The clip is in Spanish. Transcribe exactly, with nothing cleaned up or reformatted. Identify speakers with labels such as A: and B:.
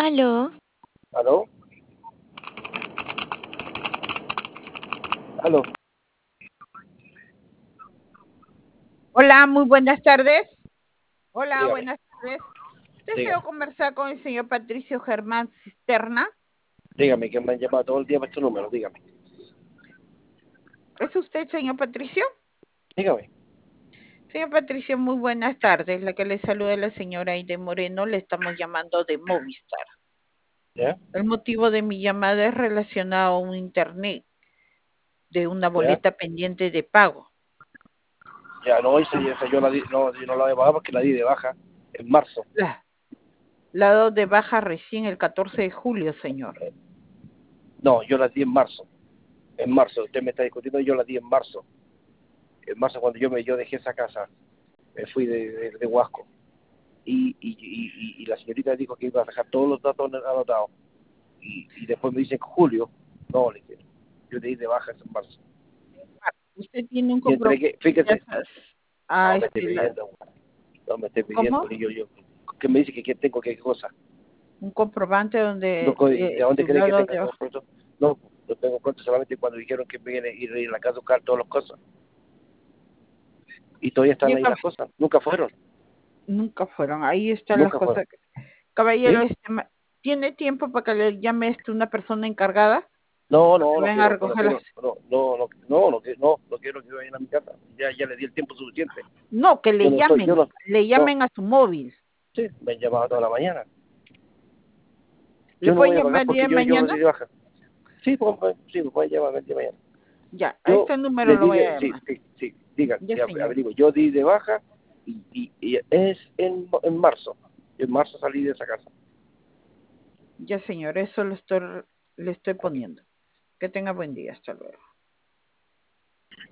A: Aló,
B: ¿Aló? ¿Aló?
C: Hola, muy buenas tardes. Hola,
B: Dígame,
C: buenas tardes. Deseo
B: dígame,
C: conversar con el señor Patricio Germán Cisterna.
B: dígame, que me han llamado todo el día para este número, dígame,
C: ¿Es usted, señor Patricio?
B: dígame,
C: Señor Patricio, muy buenas tardes. La que le saluda es la señora Aide Moreno. Le estamos llamando de Movistar.
B: ¿ya?
C: El motivo de mi llamada es relacionado a un internet de una
B: ¿Ya?
C: boleta pendiente de pago.
B: Ya, no, esa, esa yo la di, no, yo no la he pagado porque la di de baja en marzo.
C: La, la dado de baja recién el catorce de julio, señor.
B: No, yo la di en marzo, en marzo, usted me está discutiendo, yo la di en marzo. En marzo cuando yo me yo dejé esa casa, me fui de, de, de Huasco. Y, y, y, y la señorita dijo que iba a dejar todos los datos anotados. Y, y después me dice que julio, no, le dije, yo le di de baja en marzo.
C: Usted tiene un
B: Y
C: compromiso.
B: entregué, fíjese,
C: Ah,
B: no me esté
C: este, la-
B: pidiendo, no me esté pidiendo,
C: ¿Cómo?
B: ni yo, yo, que me dice que, que tengo que cosa.
C: Un comprobante
B: No,
C: donde
B: ¿de
C: eh,
B: dónde
C: su
B: cree que
C: lado
B: tenga
C: de
B: todo
C: baja.
B: pronto? No, lo tengo pronto solamente cuando dijeron que me iban a ir a ir a la casa a buscar todas las cosas. Y todavía están ahí
C: Llega-
B: las cosas. Nunca fueron.
C: Nunca fueron. Ahí están las
B: Nunca fueron.
C: cosas. Caballero,
B: ¿Sí?
C: este, ma- ¿tiene tiempo para que le llame este una persona encargada?
B: No,
C: Para que
B: no, no
C: venga a
B: quiero, no quiero,
C: recogerlas.
B: no, no, no, no, no, quiero- no, no quiero que vayan a mi casa. Ya, ya le di el tiempo suficiente.
C: No, que
B: Yo
C: le
B: no estoy, yo
C: llamen.
B: no,
C: Le
B: no,
C: llamen a su móvil.
B: sí, me han llamado toda la mañana.
C: ¿Le
B: Yo no
C: pueden
B: voy a
C: llamar
B: pagar
C: el día
B: porque
C: de
B: yo, yo lo
C: mañana?
B: di de baja. Sí, pues, pues, sí, me pueden llamar el día de mañana.
C: Ya, a
B: Yo
C: este número
B: le
C: lo
B: di
C: voy a
B: de, sí,
C: llamar.
B: sí, sí, digan,
C: Ya,
B: sí,
C: señor.
B: averiguo. Yo di de baja y, y, y es en, en marzo. En marzo salí de esa casa.
C: Ya, señor. Eso lo estoy, le estoy poniendo. Que tenga buen día. Hasta luego.